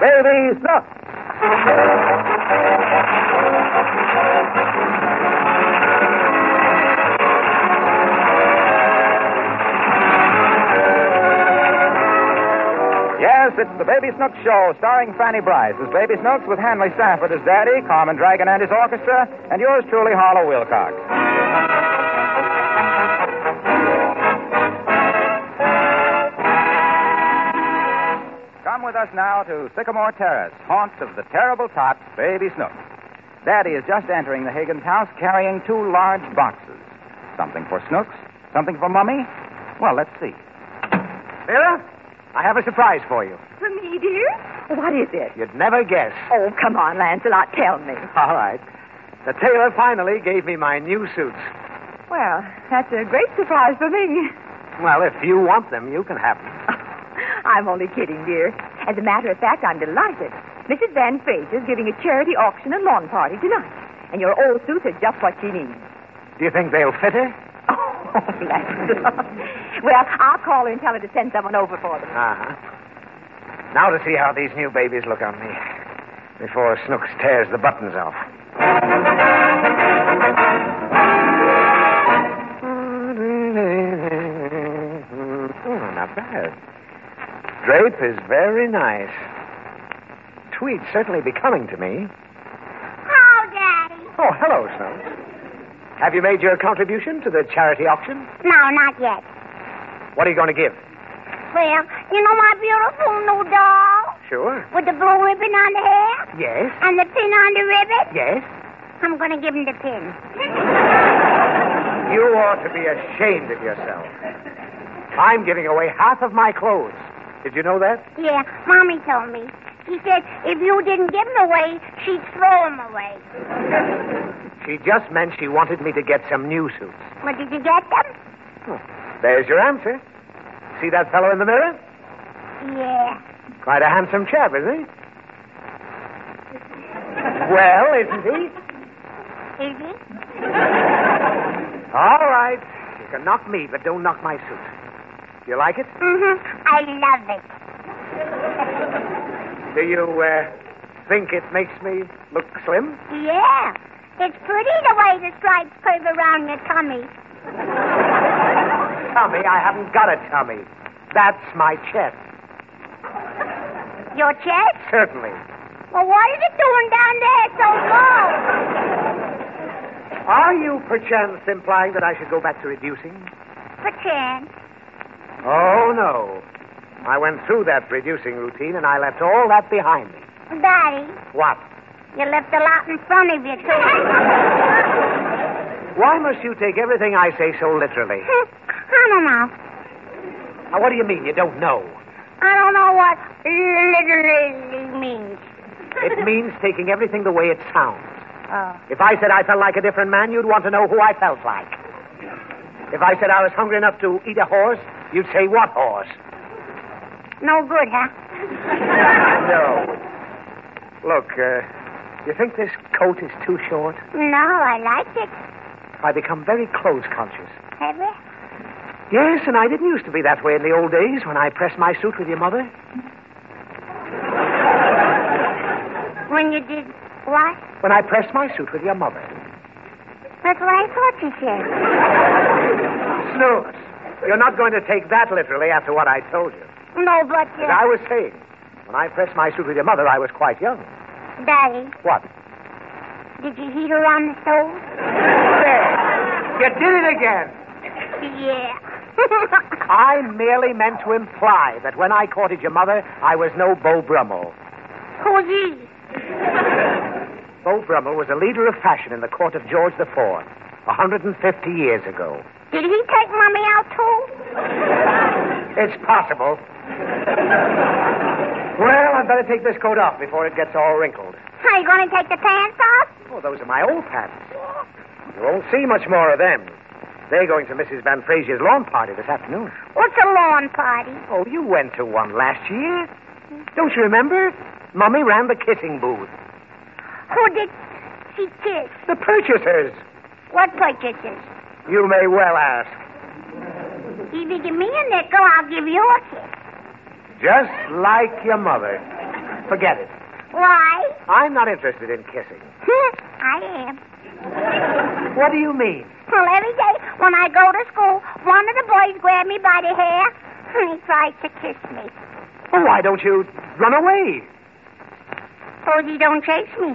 Baby Snooks. Yes, it's the Baby Snooks Show, starring Fanny Bryce as Baby Snooks, with Hanley Stafford as Daddy, Carmen Dragon and his orchestra, and yours truly, Harlow Wilcox. Come with us now to Sycamore Terrace, haunt of the terrible tot, Baby Snooks. Daddy is just entering the Higgins house carrying 2 large boxes. Something for Snooks? Something for Mummy? Well, let's see. Vera, I have a surprise for you. For me, dear? What is it? You'd never guess. Oh, come on, Lancelot, tell me. All right. The tailor finally gave me my new suits. Well, that's a great surprise for me. Well, if you want them, you can have them. I'm only kidding, dear. As a matter of fact, I'm delighted. Mrs. Van Fraser's giving a charity auction and lawn party tonight. And your old suits are just what she needs. Do you think they'll fit her? Oh, Lancelot. Well, I'll call her and tell her to send someone over for them. Uh-huh. Now to see how these new babies look on me before Snooks tears the buttons off. Not bad. Drape is very nice. Tweed's certainly becoming to me. Hello, Daddy. Oh, hello, Snooks. Have you made your contribution to the charity auction? No, not yet. What are you going to give? Well, you know my beautiful new doll? Sure. With the blue ribbon on the hair? Yes. And the pin on the ribbon? Yes. I'm going to give him the pin. You ought to be ashamed of yourself. I'm giving away half of my clothes. Did you know that? Yeah, Mommy told me. She said if you didn't give them away, she'd throw them away. She just meant she wanted me to get some new suits. Well, did you get them? Oh, there's your answer. See that fellow in the mirror? Yeah. Quite a handsome chap, isn't he? Well, isn't he? Is he? All right. You can knock me, but don't knock my suit. Do you like it? Mm-hmm. I love it. Do you think it makes me look slim? Yeah. It's pretty the way the stripes curve around your tummy. Tummy? I haven't got a tummy. That's my chest. Your chest? Certainly. Well, what is it doing down there so low? Are you perchance implying that I should go back to reducing? Perchance. Oh, no. I went through that reducing routine, and I left all that behind me. Daddy, What? you left a lot in front of you, too. Why must you take everything I say so literally? I don't know. Now, what do you mean you don't know? I don't know what literally means. It means taking everything the way it sounds. Oh. If I said I felt like a different man, you'd want to know who I felt like. If I said I was hungry enough to eat a horse, you'd say, what horse? No good, huh? No. Look, you think this coat is too short? No, I liked it. I become very clothes conscious. Have you? Yes, and I didn't used to be that way in the old days when I pressed my suit with your mother. When you did what? When I pressed my suit with your mother. That's what I thought you said. Snooks, you're not going to take that literally after what I told you. No, but... As I was saying, when I pressed my suit with your mother, I was quite young. Daddy, What? did you heat her on the stove? There. You did it again. Yeah. I merely meant to imply that when I courted your mother, I was no Beau Brummel. Who's he? Beau Brummel was a leader of fashion in the court of George IV, 150 years ago. Did he take Mommy out, too? It's possible. Well, I'd better take this coat off before it gets all wrinkled. Are you going to take the pants off? Oh, those are my old pants. You won't see much more of them. They're going to Mrs. Van Fraser's lawn party this afternoon. What's a lawn party? Oh, you went to one last year. Don't you remember? Mummy ran the kissing booth. Who did she kiss? The purchasers. What purchases? You may well ask. If you give me a nickel, I'll give you a kiss. Just like your mother. Forget it. Why? I'm not interested in kissing. I am. What do you mean? Well, every day when I go to school, one of the boys grabbed me by the hair and he tried to kiss me. Well, why don't you run away? Suppose he don't chase me.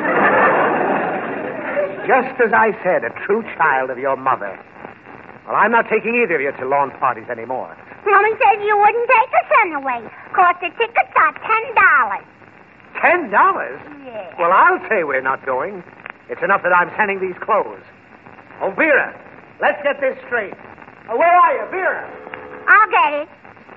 Just as I said, a true child of your mother. Well, I'm not taking either of you to lawn parties anymore. Mommy says you wouldn't take a son away. Cost the tickets are $10. $10? Yeah. Well, I'll say we're not going. It's enough that I'm sending these clothes. Oh, Vera, let's get this straight. Oh, where are you, Vera? I'll get it.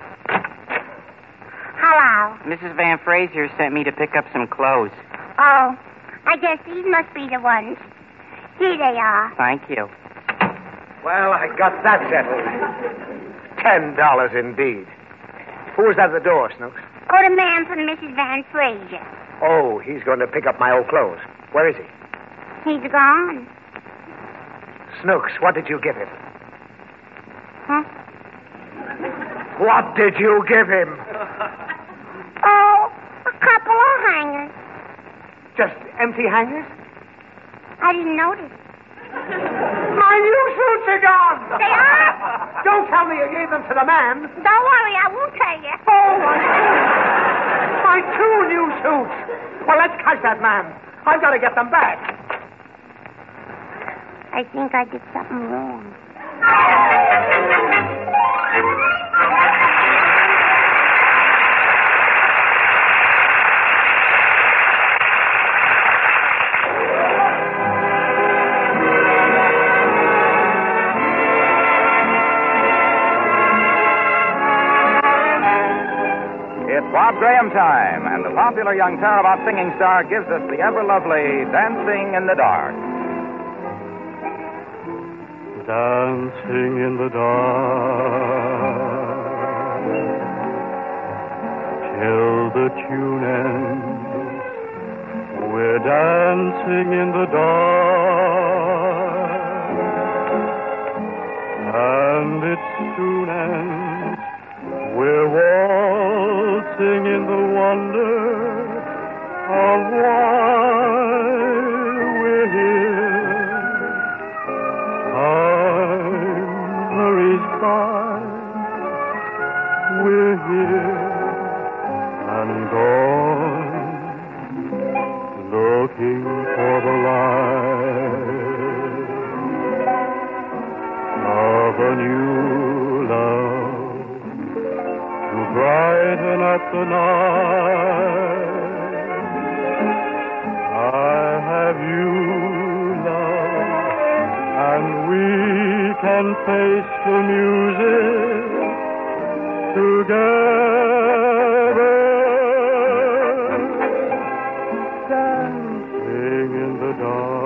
Hello. Mrs. Van Frazier sent me to pick up some clothes. Oh, I guess these must be the ones. Here they are. Thank you. Well, I got that settled. $10 indeed. Who was at the door, Snooks? Oh, the man from Mrs. Van Frazier. Oh, he's going to pick up my old clothes. Where is he? He's gone. Snooks, what did you give him? Huh? What did you give him? Oh, a couple of hangers. Just empty hangers? I didn't notice. My new suits are gone! They are? Don't tell me you gave them to the man. Don't worry, I won't tell you. Oh, my two new suits. Well, let's catch that man. I've got to get them back. I think I did something wrong. It's Bob Graham time, and the popular young Tarabot singing star gives us the ever-lovely Dancing in the Dark. Dancing in the dark till the tune ends. We're dancing in the dark, and it soon ends. We're waltzing in the wonder of why we're here. Time hurries by. We're here and gone, looking for the light of a new love to brighten up the night. I have you, love, and we can face the music together, dancing in the dark.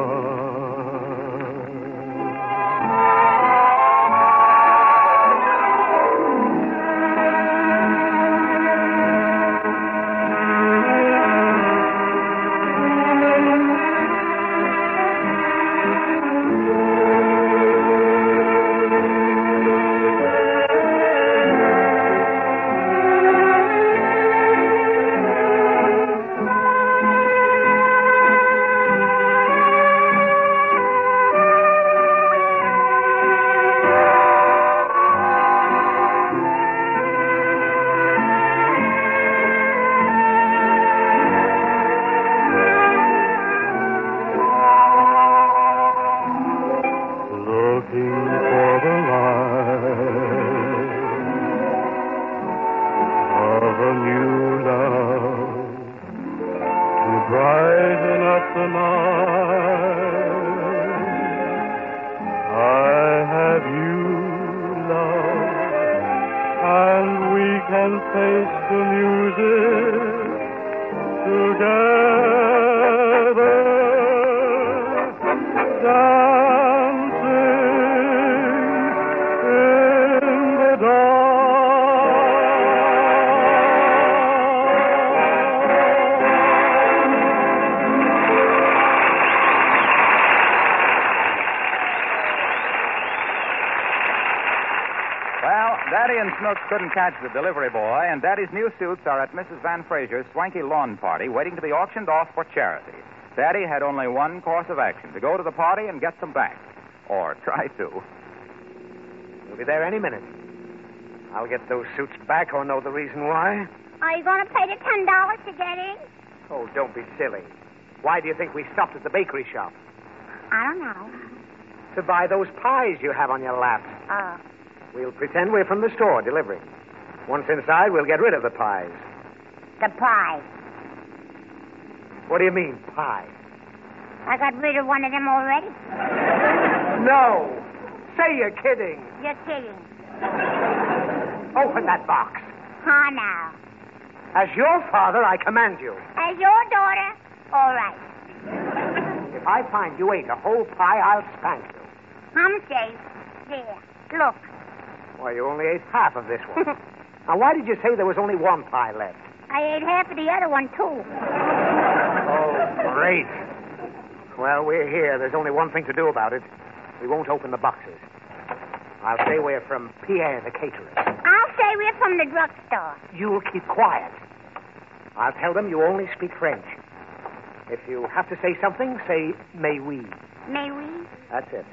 Snooks couldn't catch the delivery boy, and Daddy's new suits are at Mrs. Van Fraser's swanky lawn party, waiting to be auctioned off for charity. Daddy had only one course of action, to go to the party and get them back. Or try to. We'll be there any minute. I'll get those suits back or know the reason why. Are you going to pay the $10 to get in? Oh, don't be silly. Why do you think we stopped at the bakery shop? I don't know. To buy those pies you have on your lap. Oh. We'll pretend we're from the store delivering. Once inside, we'll get rid of the pies. The pie. What do you mean, pie? I got rid of one of them already. No! Say you're kidding. You're kidding. Open that box. Huh, now. As your father, I command you. As your daughter, all right. If I find you ate a whole pie, I'll spank you. I'm safe. There. Look. Why, you only ate half of this one. Now, why did you say there was only one pie left? I ate half of the other one, too. Oh, great. Well, we're here. There's only one thing to do about it. We won't open the boxes. I'll say we're from Pierre, the caterer. I'll say we're from the drugstore. You'll keep quiet. I'll tell them you only speak French. If you have to say something, say, mais oui. May we? That's it.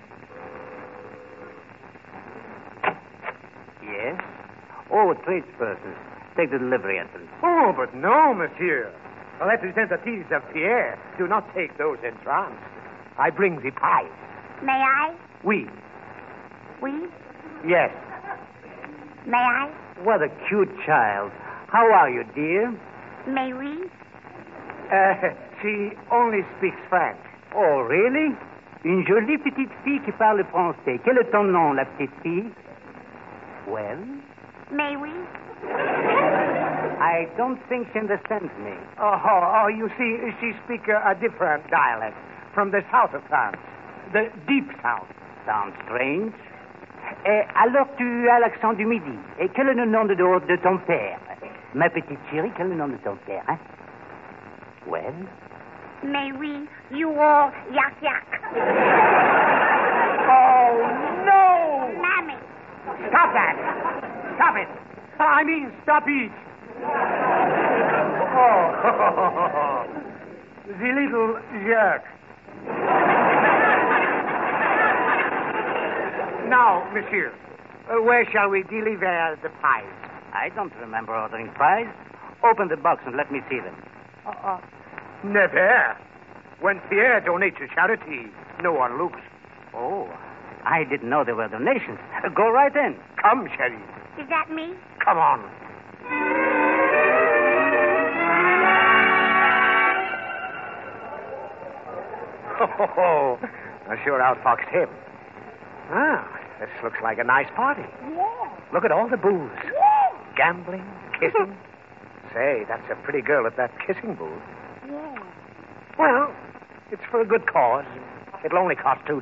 Yes? Oh, tradespersons. Take the delivery entrance. Oh, but no, monsieur. The representatives of Pierre do not take those in trance. I bring the pies. May I? Oui. We? Yes. May I? What a cute child. How are you, dear? May we? She only speaks French. Oh, really? Une jolie petite fille qui parle français. Quel est ton nom, la petite fille? Well? May we? I don't think she understands me. Oh, you see, she speaks a different dialect from the south of France. The deep south. Sounds strange. Alors tu as l'accent du midi. Et quel est le nom de ton père? Ma petite chérie, quel est le nom de ton père, hein? Well? May we? You all yak yak. Oh, no! Mammy. Stop that! Stop it! I mean, stop it! Oh, the little jerk. Now, monsieur, where shall we deliver the pies? I don't remember ordering pies. Open the box and let me see them. Never. When Pierre donates to charity, no one looks. Oh, I didn't know there were donations. Go right in. Come, Sherry. Is that me? Come on. Oh, I sure outfoxed him. Ah, this looks like a nice party. Yeah. Look at all the booze. Yeah. Gambling, kissing. Say, that's a pretty girl at that kissing booth. Yeah. Well, it's for a good cause. It'll only cost $2.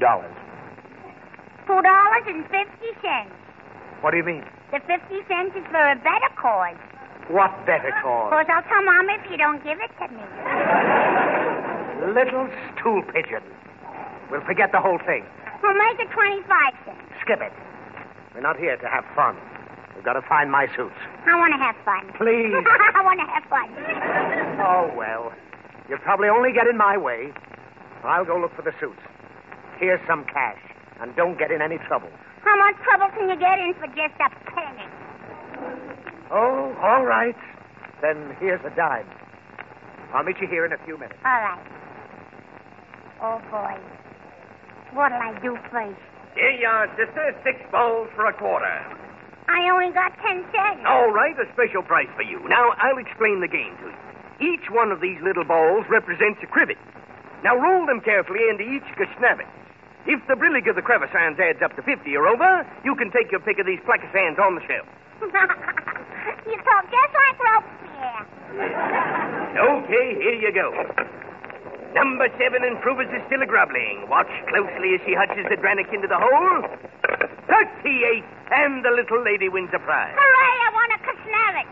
$2.50. What do you mean? The 50 cents is for a better cause. What better cause? Because I'll tell Mom if you don't give it to me. Little stool pigeon. We'll forget the whole thing. We'll make it 25 cents. Skip it. We're not here to have fun. We've got to find my suits. I want to have fun. Please. I want to have fun. Oh, well. You'll probably only get in my way. I'll go look for the suits. Here's some cash. And don't get in any trouble. How much trouble can you get in for just a penny? Oh, all right. Then here's a dime. I'll meet you here in a few minutes. All right. Oh, boy. What'll I do first? Here you are, sister. 6 bowls for a quarter. I only got 10 cents. All right, a special price for you. Now, I'll explain the game to you. Each one of these little bowls represents a cribbit. Now, roll them carefully into each gesnabbit. If the brillig of the crevice-sands adds up to 50 or over, you can take your pick of these placasands on the shelf. You talk just like Robespierre. Okay, here you go. Number 7 and Frubus is still a-grubbling. Watch closely as she hutches the Dranic into the hole. 38, and the little lady wins a prize. Hooray, I want a Kasnavik.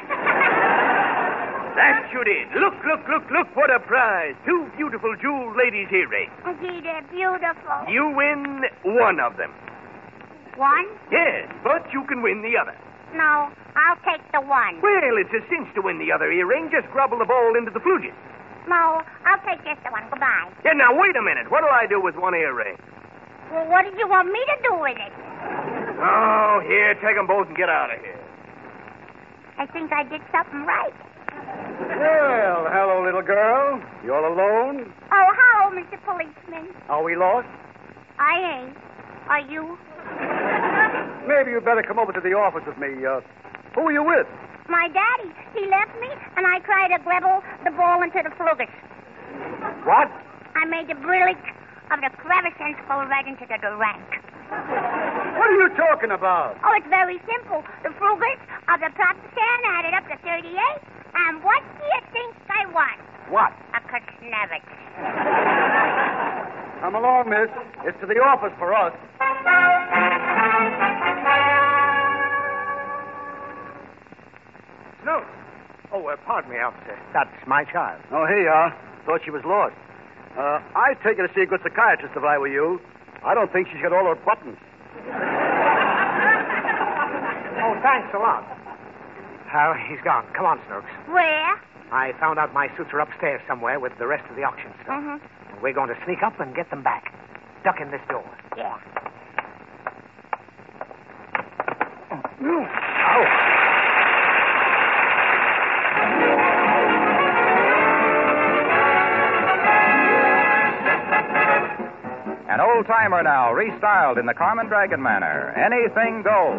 That you did. Look, what a prize. 2 beautiful jeweled ladies' earrings. Oh, gee, they're beautiful. You win one of them. One? Yes, but you can win the other. No, I'll take the one. Well, it's a cinch to win the other earring. Just grubble the ball into the fluges. No, I'll take just the one. Goodbye. Yeah, now, wait a minute. What'll I do with one earring? Well, what did you want me to do with it? Oh, here, take them both and get out of here. I think I did something right. Well, hello, little girl. You all alone? Oh, hello, Mr. Policeman. Are we lost? I ain't. Are you? Maybe you'd better come over to the office with me. Who are you with? My daddy. He left me, and I tried to gribble the ball into the flugas. What? I made the brillic of the crevices go right into the rank. What are you talking about? Oh, it's very simple. The flugas of the top 10 added up to 38, and what do you think I won? What? A Kuznevich. Come along, miss. It's to the office for us. No. Oh, pardon me, officer. That's my child. Oh, here you are. Thought she was lost. I'd take her to see a good psychiatrist if I were you. I don't think she's got all her buttons. Oh, thanks a lot. He's gone. Come on, Snooks. Where? I found out my suits are upstairs somewhere with the rest of the auction stuff. Mm-hmm. We're going to sneak up and get them back. Duck in this door. Yeah. Oh. An old-timer now, restyled in the Carmen Dragon manner. Anything goes.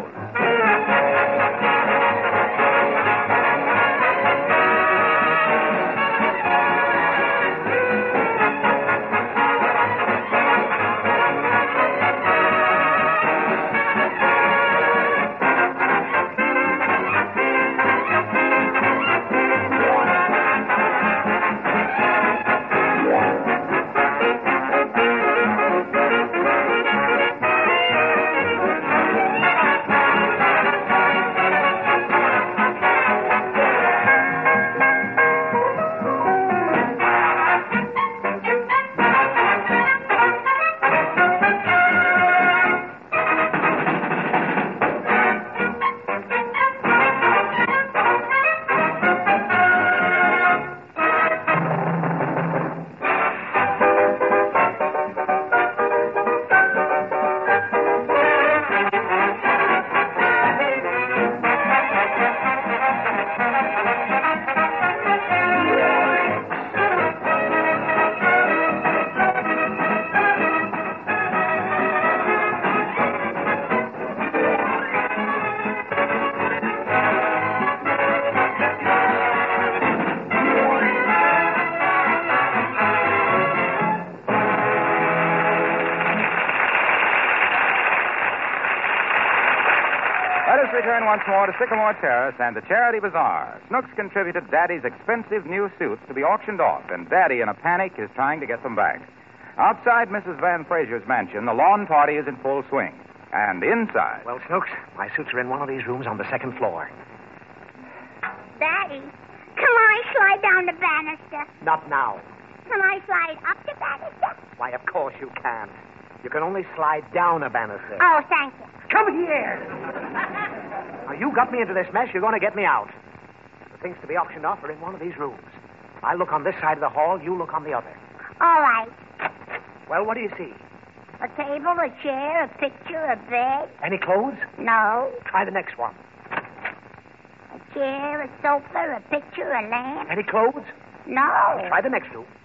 Let us return once more to Sycamore Terrace and the Charity Bazaar. Snooks contributed Daddy's expensive new suits to be auctioned off, and Daddy, in a panic, is trying to get them back. Outside Mrs. Van Fraser's mansion, the lawn party is in full swing. And inside... Well, Snooks, my suits are in one of these rooms on the second floor. Daddy, can I slide down the banister? Not now. Can I slide up the banister? Why, of course you can't. You can only slide down a banister. Oh, thank you. Come here! Now, you got me into this mess. You're going to get me out. The things to be auctioned off are in one of these rooms. I'll look on this side of the hall. You look on the other. All right. Well, what do you see? A table, a chair, a picture, a bed. Any clothes? No. Try the next one. A chair, a sofa, a picture, a lamp. Any clothes? No. Try the next two.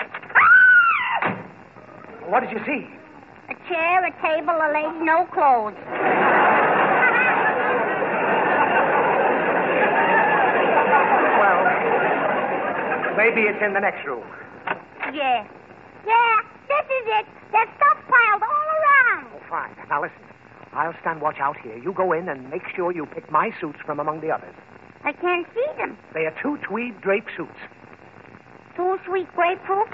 What did you see? A chair, a table, a lady, no clothes. Well, maybe it's in the next room. Yeah. Yeah, this is it. There's stuff piled all around. Oh, fine. Now, listen. I'll stand watch out here. You go in and make sure you pick my suits from among the others. I can't see them. They are 2 tweed drape suits. 2 sweet grapefruits.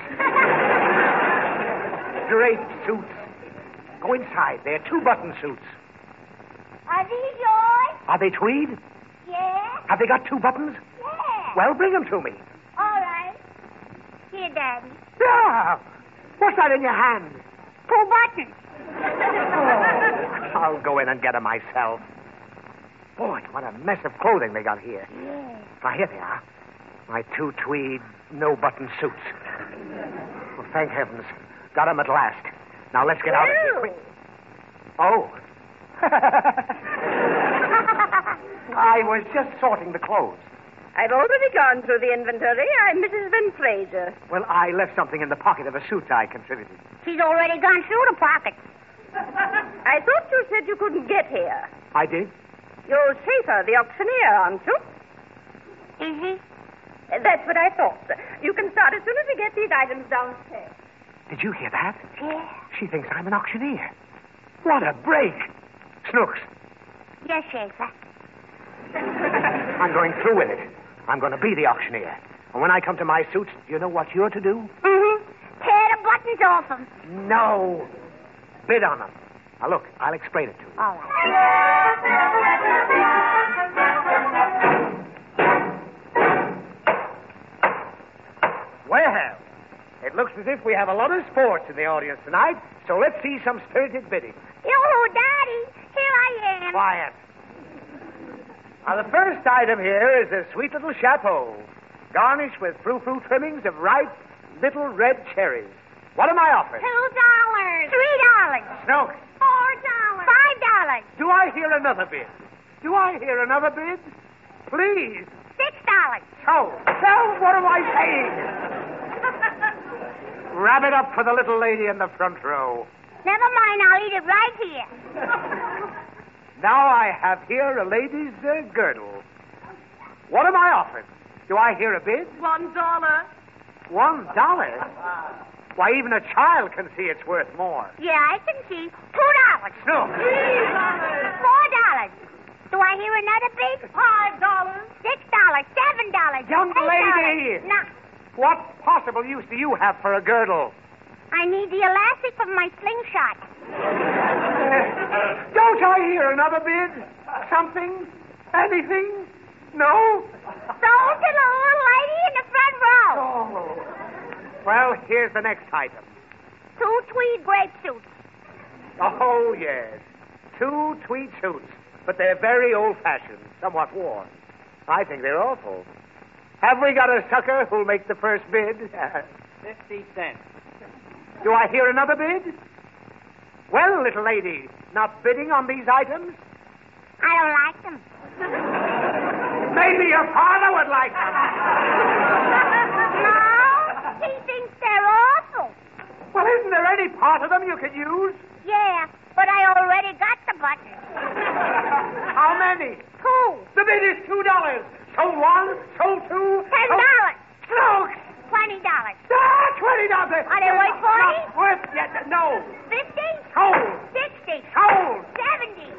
Drape suits. Go inside. They're 2-button suits. Are these yours? Are they tweed? Yeah. Have they got 2 buttons? Yeah. Well, bring them to me. All right. Here, Daddy. Yeah. What's that in your hand? 2 buttons. Oh, I'll go in and get them myself. Boy, what a mess of clothing they got here. Yeah. Now, here they are. My 2 tweed, no-button suits. Well, thank heavens. Got them at last. Now, let's get out of here. Quick. Oh. I was just sorting the clothes. I've already gone through the inventory. I'm Mrs. Van Fraser. Well, I left something in the pocket of a suit I contributed. She's already gone through the pocket. I thought you said you couldn't get here. I did? You're Schaefer, the auctioneer, aren't you? Is he? That's what I thought. You can start as soon as we get these items downstairs. Did you hear that? Yeah. She thinks I'm an auctioneer. What a break. Snooks, Yes, Schaefer. I'm going through with it. I'm going to be the auctioneer. And when I come to my suits, do you know what you're to do? Mm-hmm. Tear the buttons off them. No. Bid on them. Now, look, I'll explain it to you. All right. Well, it looks as if we have a lot of sports in the audience tonight, so let's see some spirited bidding. Yoo-hoo, Daddy. Here I am. Quiet. Now, the first item here is a sweet little chapeau, garnished with frou-frou trimmings of ripe little red cherries. What am I offering? $2. $3. Snooks, $4. $5. do I hear another bid? Do I hear another bid? Please. $6. So, what am I saying? Wrap it up for the little lady in the front row. Never mind, I'll eat it right here. Now I have here a lady's girdle. What am I offering? Do I hear a bid? $1. $1? Why, even a child can see it's worth more. Yeah, I can see. $2. No. $4. Do I hear another bid? $5. $6. $7. Young $8. lady! No, What possible use do you have for a girdle? I need the elastic for my slingshot. Don't I hear another bid? Something? Anything? No? Sold to the little lady in the front row. Oh. Well, here's the next item. 2 tweed grape suits. Oh, yes. 2 tweed suits. But they're very old-fashioned, somewhat worn. I think they're awful. Have we got a sucker who'll make the first bid? 50 cents. Do I hear another bid? Well, little lady, not bidding on these items? I don't like them. Maybe your father would like them. No, he thinks they're awful. Well, isn't there any part of them you could use? Yeah, but I already got the button. How many? 2. The bid is $2. Sold 1, sold 2. $10. Snooks! $20. Ah, $20. Are they worth 40? Not worth yet. No. 50? Sold. 60? Sold. 70?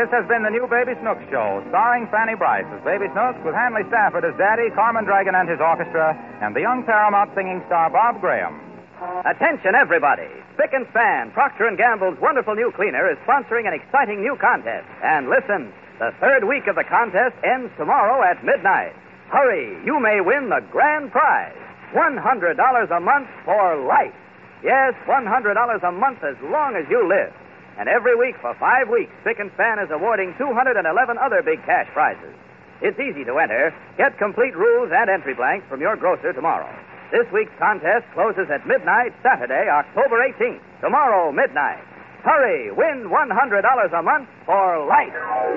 This has been the new Baby Snooks Show, starring Fanny Bryce as Baby Snooks, with Hanley Stafford as Daddy, Carmen Dragon and his orchestra, and the young Paramount singing star Bob Graham. Attention, everybody. Spick and Span, Procter & Gamble's wonderful new cleaner, is sponsoring an exciting new contest. And listen, the third week of the contest ends tomorrow at midnight. Hurry, you may win the grand prize, $100 a month for life. Yes, $100 a month as long as you live. And every week for 5 weeks, Spick and Span is awarding 211 other big cash prizes. It's easy to enter. Get complete rules and entry blanks from your grocer tomorrow. This week's contest closes at midnight, Saturday, October 18th. Tomorrow, midnight. Hurry, win $100 a month for life.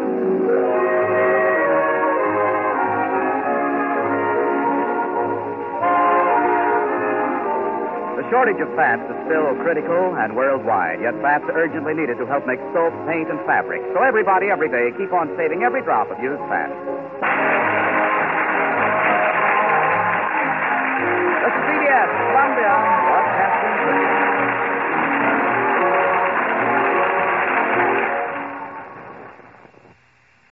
The shortage of fats is still critical and worldwide, yet fats are urgently needed to help make soap, paint, and fabric. So everybody, every day, keep on saving every drop of used fat.